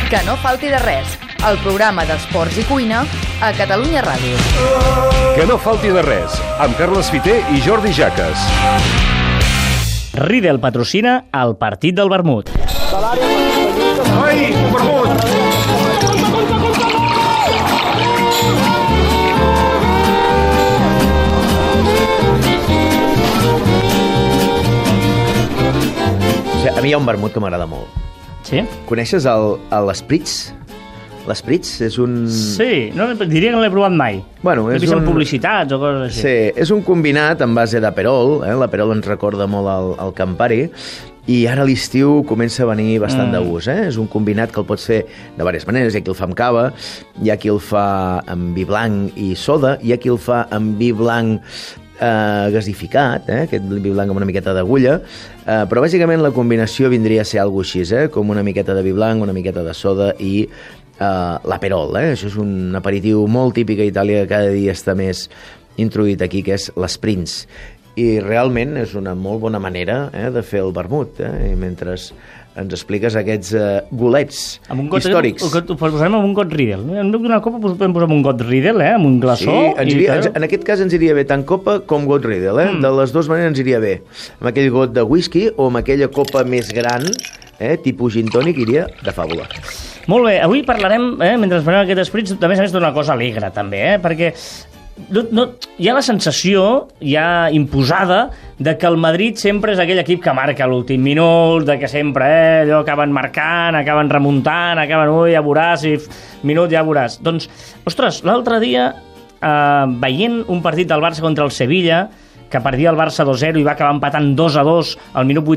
Que no falti de res, el programa d'esports i cuina a Catalunya Ràdio. Que no falti de res, amb Carles Fiter i Jordi Jaques. Riedel patrocina el partit del vermut. Ai, vermut! A mi hi ha un vermut que m'agrada molt. Sí? Coneixes l'Espritz? L'Espritz és un... Sí, no, diria que no l'he provat mai. Bueno, és un... publicitats o coses així. Sí, és un combinat en base d'Aperol. L'Aperol ens recorda molt al Campari. I ara a l'estiu comença a venir bastant de gust. És un combinat que el pots fer de diverses maneres. Hi ha qui el fa amb cava, hi ha qui el fa amb vi blanc i soda, hi ha qui el fa amb vi blanc gasificat, aquest vi blanc amb una miqueta d'agulla, però bàsicament la combinació vindria a ser alguna cosa així, com una miqueta de vi blanc, una miqueta de soda i l'Aperol. Això és un aperitiu molt típic a Itàlia que cada dia està més introduït aquí, que és l'Espritz. I realment és una molt bona manera de fer el vermut, i mentre ens expliques aquests golets històrics. Posarem amb un got Riedel. En lloc d'una copa podem posar amb un got Riedel, amb un glaçó. Sí, en aquest cas ens iria bé tant copa com got Riedel. De les dues maneres ens iria bé. Amb aquell got de whisky o amb aquella copa més gran, tipus gin tònic, iria de fàbula. Molt bé, avui parlarem, mentre farem aquest Espritz, a més d'una cosa alegre també, perquè hi ha la sensació ja imposada de que el Madrid sempre és aquell equip que marca l'últim minut, de que sempre allò acaben marcant, acaben remuntant, acaben, ja veuràs, minut ja veuràs. Doncs, ostres, l'altre dia, veient un partit del Barça contra el Sevilla, que perdia el Barça 2-0 i va acabar empatant 2-2 al minut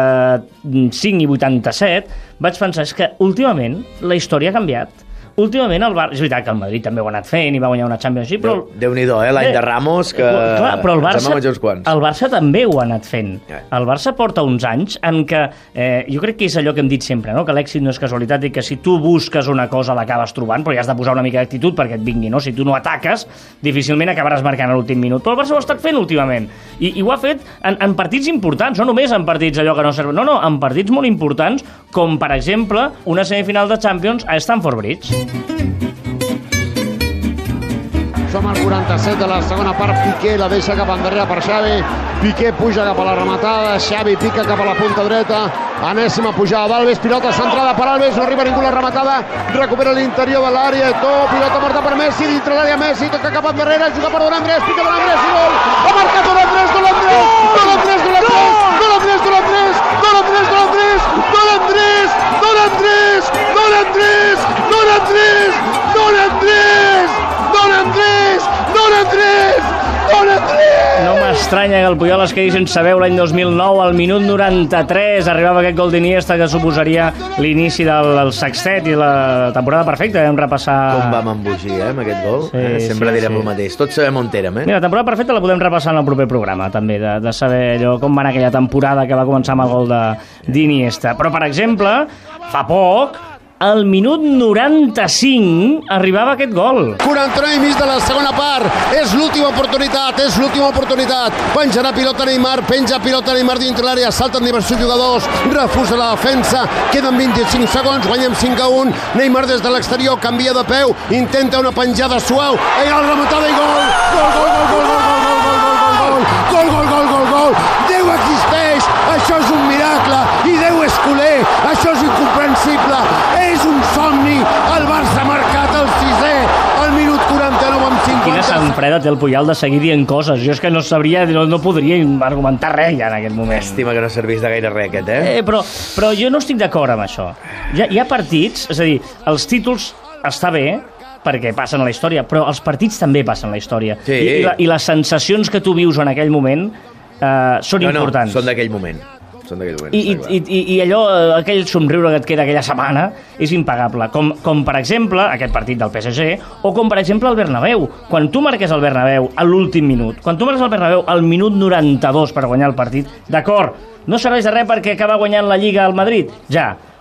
85 i 87, vaig pensar, és que últimament la història ha canviat. Últimament el Barça... És veritat que el Madrid també ho ha anat fent i va guanyar una Champions League, però... Déu-n'hi-do, l'any de Ramos, que... Clar, però el Barça també ho ha anat fent. El Barça porta uns anys en què... jo crec que és allò que hem dit sempre, no? Que l'èxit no és casualitat i que si tu busques una cosa l'acabes trobant, però ja has de posar una mica d'actitud perquè et vingui, no? Si tu no ataques, difícilment acabaràs marcant a l'últim minut. Però el Barça ho ha estat fent últimament. I ho ha fet en partits importants, no només en partits allò que no serveix. No, en partits molt importants, com per exemple una semifinal de Champions a Stamford Bridge. Som al 47 de la segona part. Piqué la deixa cap endarrere per Xavi. Piqué puja cap a la rematada. Xavi pica cap a la punta dreta. Enèsima pujada d'Alves. Pilota centrada per Alves. No arriba ningú la rematada. Recupera l'interior de l'àrea. Pilota morta per Messi. Dintre l'àrea Messi. Toca cap endarrere. Juga per Don Andrés. Pica Don Andrés i gol. Ha marcat Don Andrés. Don Andrés. Don Andrés. Don Andrés. Don Andrés. Don Andrés. Don Andrés. Don Andrés. Don Andrés. Don Andrés. Don Andrés. Don Andrés. Don Andrés. Don Andrés! Don Andrés! No m'estranya que el Puyol es quedi sense veu l'any 2009, al minut 93 arribava aquest gol d'Iniesta que suposaria l'inici del sextet i la temporada perfecta. Vam repassar... Com vam embogir, amb aquest gol. Sempre direm el mateix. Tots sabem on érem, Mira, la temporada perfecta la podem repassar en el proper programa, també, de saber allò, com va anar aquella temporada que va començar amb el gol d'Iniesta. Però, per exemple, fa poc, al minut 95 arribava aquest gol. 49 i mig de la segona part. És l'última oportunitat, Penjarà pilota Neymar, penja pilota Neymar dintre l'àrea, salten diversos jugadors, refusa la defensa, queden 25 segons, guanyem 5-1. Neymar des de l'exterior canvia de peu, intenta una penjada suau, la rematada i gol! Gol! Déu existeix! Això és un miracle! I Déu és culer! Això és incomprensible! És un somni! El Barça ha marcat el 6è al minut 49 amb 50. Quina sang freda té el Puyol de seguir dient coses. Jo és que no sabria, no podria argumentar res ja en aquest moment. Estima que no serveix de gaire res aquest, Però jo no estic d'acord amb això. Hi ha partits, és a dir, els títols està bé, perquè passen a la història, però els partits també passen a la història. Sí. I les sensacions que tu vius en aquell moment són importants. No, són d'aquell moment. I allò, aquell somriure que et queda aquella setmana és impagable, com per exemple aquest partit del PSG, o com per exemple el Bernabéu. Quan tu marques el Bernabéu a l'últim minut, quan tu marques el Bernabéu al minut 92 per guanyar el partit, d'acord, no serveix de res perquè acaba guanyant la Lliga al Madrid, ja,